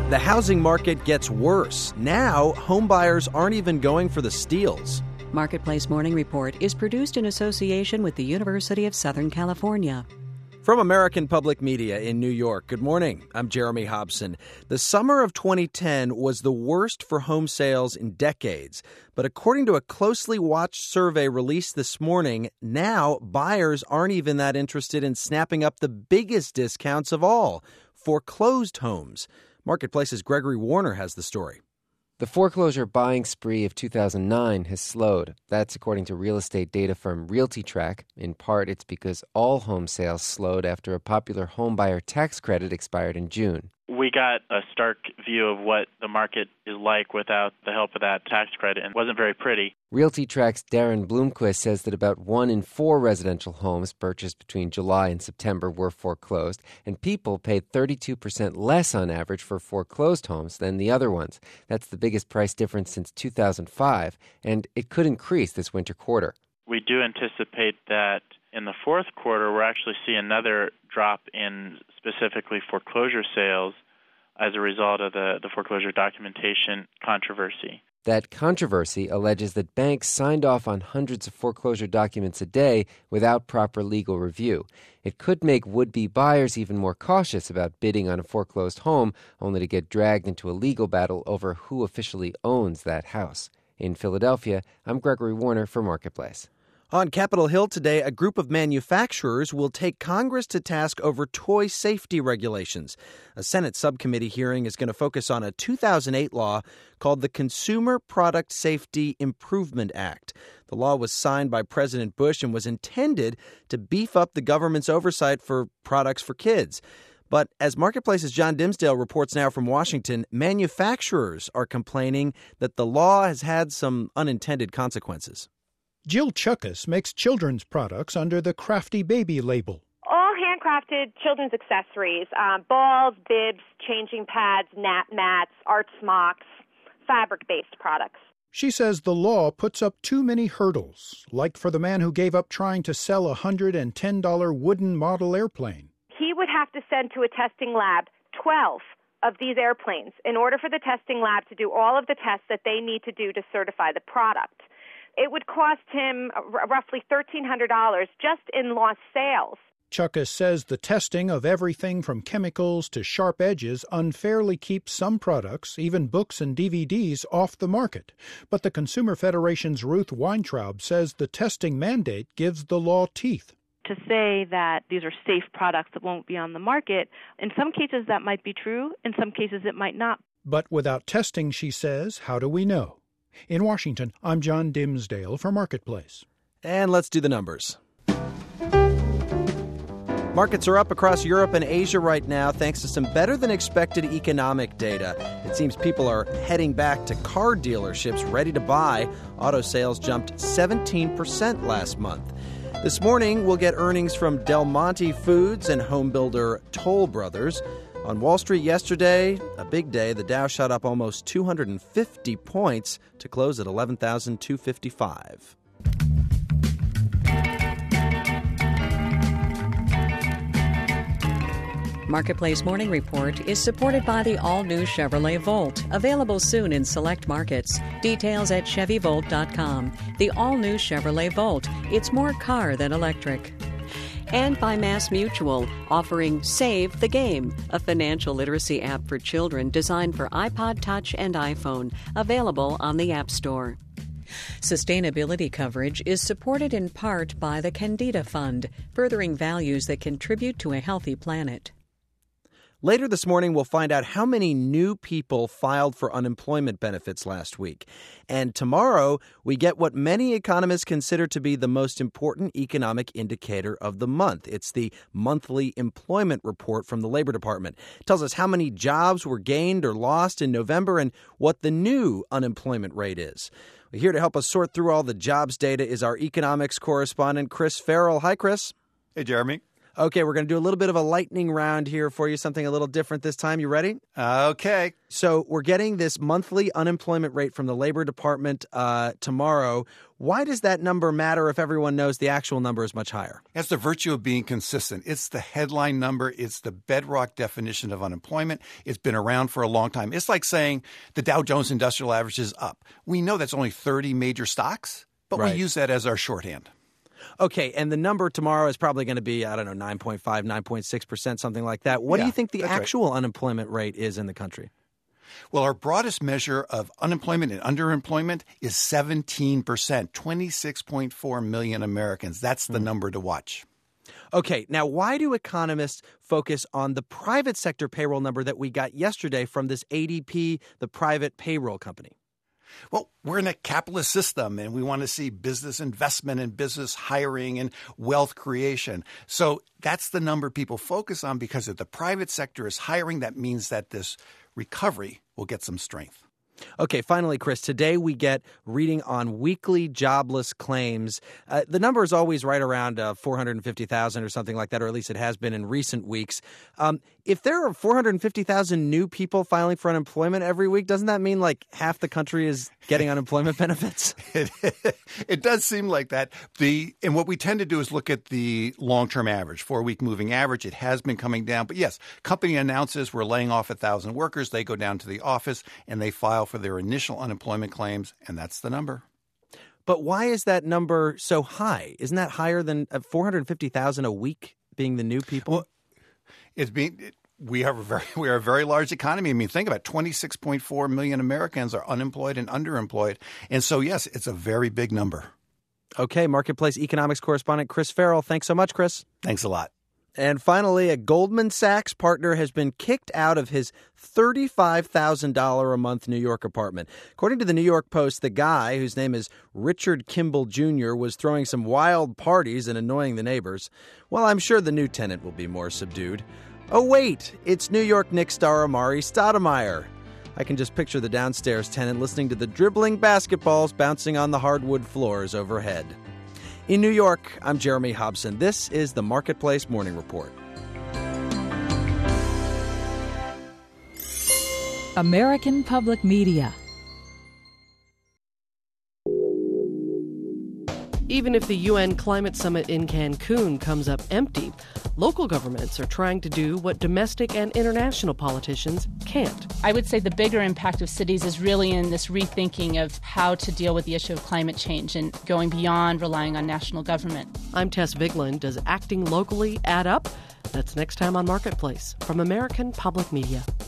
The housing market gets worse. Now, home buyers aren't even going for the steals. Marketplace Morning Report is produced in association with the University of Southern California. From American Public Media in New York, good morning. I'm Jeremy Hobson. The summer of 2010 was the worst for home sales in decades. But according to a closely watched survey released this morning, now buyers aren't even that interested in snapping up the biggest discounts of all, foreclosed homes. Marketplace's Gregory Warner has the story. The foreclosure buying spree of 2009 has slowed. That's according to real estate data firm RealtyTrack. In part, it's because all home sales slowed after a popular homebuyer tax credit expired in June. We got a stark view of what the market is like without the help of that tax credit, and it wasn't very pretty. RealtyTrack's Darren Bloomquist says that about 1 in 4 residential homes purchased between July and September were foreclosed, and people paid 32% less on average for foreclosed homes than the other ones. That's the biggest price difference since 2005, and it could increase this winter quarter. We do anticipate that in the fourth quarter, we'll actually see another drop in specifically foreclosure sales as a result of the foreclosure documentation controversy. That controversy alleges that banks signed off on hundreds of foreclosure documents a day without proper legal review. It could make would-be buyers even more cautious about bidding on a foreclosed home, only to get dragged into a legal battle over who officially owns that house. In Philadelphia, I'm Gregory Warner for Marketplace. On Capitol Hill today, a group of manufacturers will take Congress to task over toy safety regulations. A Senate subcommittee hearing is going to focus on a 2008 law called the Consumer Product Safety Improvement Act. The law was signed by President Bush and was intended to beef up the government's oversight for products for kids. But as Marketplace's John Dimsdale reports now from Washington, manufacturers are complaining that the law has had some unintended consequences. Jill Chuckus makes children's products under the Crafty Baby label. All handcrafted children's accessories, balls, bibs, changing pads, nap mats, art smocks, fabric-based products. She says the law puts up too many hurdles, like for the man who gave up trying to sell a $110 wooden model airplane. He would have to send to a testing lab 12 of these airplanes in order for the testing lab to do all of the tests that they need to do to certify the product. It would cost him roughly $1,300 just in lost sales. Chuckus says the testing of everything from chemicals to sharp edges unfairly keeps some products, even books and DVDs, off the market. But the Consumer Federation's Ruth Weintraub says the testing mandate gives the law teeth. To say that these are safe products that won't be on the market, in some cases that might be true, in some cases it might not. But without testing, she says, how do we know? In Washington, I'm John Dimsdale for Marketplace. And let's do the numbers. Markets are up across Europe and Asia right now thanks to some better-than-expected economic data. It seems people are heading back to car dealerships ready to buy. Auto sales jumped 17% last month. This morning, we'll get earnings from Del Monte Foods and home builder Toll Brothers. On Wall Street yesterday, a big day, the Dow shot up almost 250 points to close at 11,255. Marketplace Morning Report is supported by the all-new Chevrolet Volt, available soon in select markets. Details at ChevyVolt.com. The all-new Chevrolet Volt. It's more car than electric. And by MassMutual, offering Save the Game, a financial literacy app for children designed for iPod Touch and iPhone, available on the App Store. Sustainability coverage is supported in part by the Candida Fund, furthering values that contribute to a healthy planet. Later this morning, we'll find out how many new people filed for unemployment benefits last week. And tomorrow, we get what many economists consider to be the most important economic indicator of the month. It's the monthly employment report from the Labor Department. It tells us how many jobs were gained or lost in November and what the new unemployment rate is. Here to help us sort through all the jobs data is our economics correspondent, Chris Farrell. Hi, Chris. Hey, Jeremy. Okay, we're going to do a little bit of a lightning round here for you, something a little different this time. You ready? Okay. So we're getting this monthly unemployment rate from the Labor Department tomorrow. Why does that number matter if everyone knows the actual number is much higher? That's the virtue of being consistent. It's the headline number. It's the bedrock definition of unemployment. It's been around for a long time. It's like saying the Dow Jones Industrial Average is up. We know that's only 30 major stocks, but we use that as our shorthand. Okay, and the number tomorrow is probably going to be, 9.5, 9.6%, something like that. What do you think the actual unemployment rate is in the country? Well, our broadest measure of unemployment and underemployment is 17%, 26.4 million Americans. That's the number to watch. Okay, now why do economists focus on the private sector payroll number that we got yesterday from this ADP, the private payroll company? Well, we're in a capitalist system, and we want to see business investment and business hiring and wealth creation. So that's the number people focus on, because if the private sector is hiring, that means that this recovery will get some strength. Okay, finally, Chris, today we get reading on weekly jobless claims. The number is always right around 450,000 or something like that, or at least it has been in recent weeks. If there are 450,000 new people filing for unemployment every week, doesn't that mean like half the country is getting unemployment benefits? It does seem like that. And what we tend to do is look at the long-term average, 4-week moving average. It has been coming down. But yes, company announces we're laying off 1,000 workers. They go down to the office and they file for their initial unemployment claims, and that's the number. But why is that number so high? Isn't that higher than 450,000 a week being the new people? Well, we are a very large economy. I mean, think about it. 26.4 million Americans are unemployed and underemployed. And so, yes, it's a very big number. Okay, Marketplace economics correspondent Chris Farrell. Thanks so much, Chris. Thanks a lot. And finally, a Goldman Sachs partner has been kicked out of his $35,000 a month New York apartment. According to the New York Post, the guy, whose name is Richard Kimball Jr., was throwing some wild parties and annoying the neighbors. Well, I'm sure the new tenant will be more subdued. Oh, wait, it's New York Knicks star Amari Stoudemire. I can just picture the downstairs tenant listening to the dribbling basketballs bouncing on the hardwood floors overhead. In New York, I'm Jeremy Hobson. This is the Marketplace Morning Report. American Public Media. Even if the UN Climate Summit in Cancun comes up empty, local governments are trying to do what domestic and international politicians can't. I would say the bigger impact of cities is really in this rethinking of how to deal with the issue of climate change and going beyond relying on national government. I'm Tess Vigeland. Does acting locally add up? That's next time on Marketplace from American Public Media.